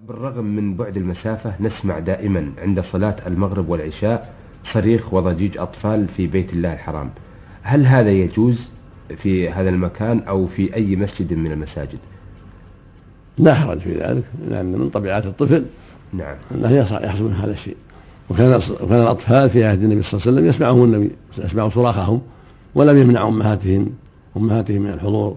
بالرغم من بعد المسافة نسمع دائما عند صلاة المغرب والعشاء صريخ وضجيج أطفال في بيت الله الحرام. هل هذا يجوز في هذا المكان أو في أي مسجد من المساجد؟ لا حرج في ذلك، لأن من طبيعات الطفل نعم أنه يحصل من هذا الشيء. وكان الأطفال في عهد النبي صلى الله عليه وسلم يسمعهم النبي، يسمع صراخهم ولم يمنع أمهاتهم من الحضور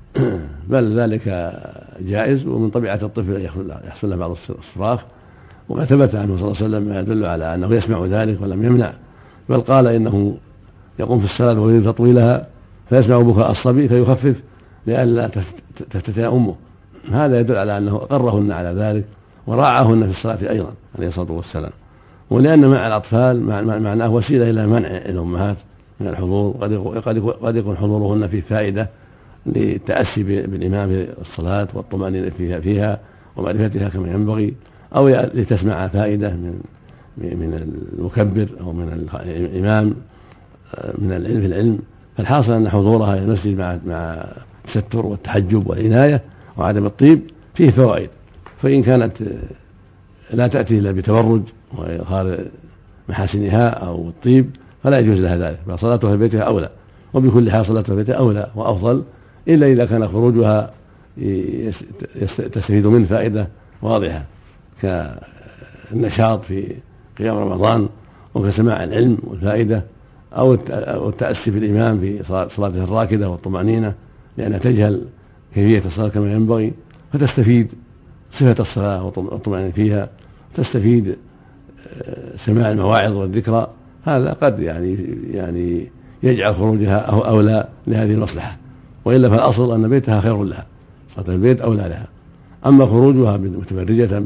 بل ذلك جائز، ومن طبيعة الطفل يحصل له بعض الصراخ. وقد ثبت عنه صلى الله عليه وسلم ما يدل على أنه يسمع ذلك ولم يمنع، بل قال إنه يقوم في الصلاة ويريد تطويلها فيسمع بكاء الصبي فيخفف لئلا تفتتن أمه. هذا يدل على أنه أقرهن على ذلك وراعاهن في الصلاة أيضا عليه الصلاة والسلام. ولأن مع الأطفال معناه وسيلة إلى منع الأمهات من الحضور، قد يكون حضورهن فيه فائدة للتأسي بالإمام في الصلاة والطمأنينة فيها ومعرفتها كما ينبغي، أو لتسمع فائدة من المكبر أو من الإمام من العلم في العلم. فالحاصل أن حضورها إلى المسجد مع التستر والتحجب والعناية وعدم الطيب فيه فوائد. فإن كانت لا تأتي إلا بتبرج وإظهار محاسنها أو الطيب فلا يجوز لها ذلك، بل صلاتها في بيتها أولى. وبكل حال صلاتها في بيتها أولى وأفضل، إلا إذا كان خروجها تستفيد منه فائدة واضحة كالنشاط في قيام رمضان وكسماع العلم والفائدة، أو التأسي بالإمام في صلاته الراكدة والطمأنينة لأنها تجهل كيفية الصلاة كما ينبغي، فتستفيد صفة الصلاة والطمأنينة فيها، تستفيد سماع المواعظ والذكرى. هذا قد يعني يجعل خروجها أولى لهذه المصلحة، وإلا فالأصل أن بيتها خير لها، صلاة البيت أولى لها. أما خروجها متبرجة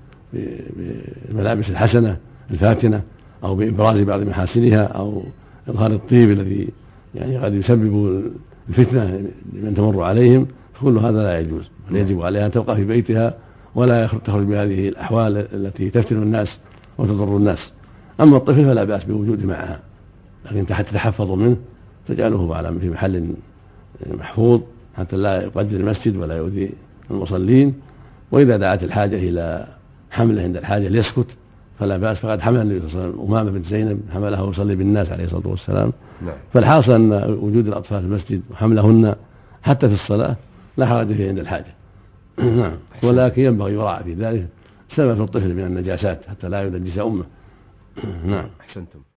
بالملابس الحسنة الفاتنة أو بإبراز بعض محاسنها أو إظهار الطيب الذي يعني قد يسبب الفتنة لمن تمر عليهم، فكل هذا لا يجوز، يجب عليها أن تبقى في بيتها ولا تخرج بهذه الأحوال التي تفتن الناس وتضر الناس. أما الطفل فلا بأس بوجوده معها، لكن تتحفظ منه، تجعله في محل محفوظ حتى لا يقدر المسجد ولا يؤذي المصلين. وإذا دعت الحاجة إلى حمله عند الحاجة ليسكت فلا بأس، فقد حمل النبي صلى الله عليه وسلم أمامة بنت زينب حملها ويصلي بالناس عليه الصلاة والسلام. فالحاصل أن وجود الأطفال في المسجد وحملهن حتى في الصلاة لا حرج فيه عند الحاجة. نعم، ولكن ينبغي يراعى في ذلك سلامة الطفل من النجاسات حتى لا ينجس أمه. نعم. أحسنتم.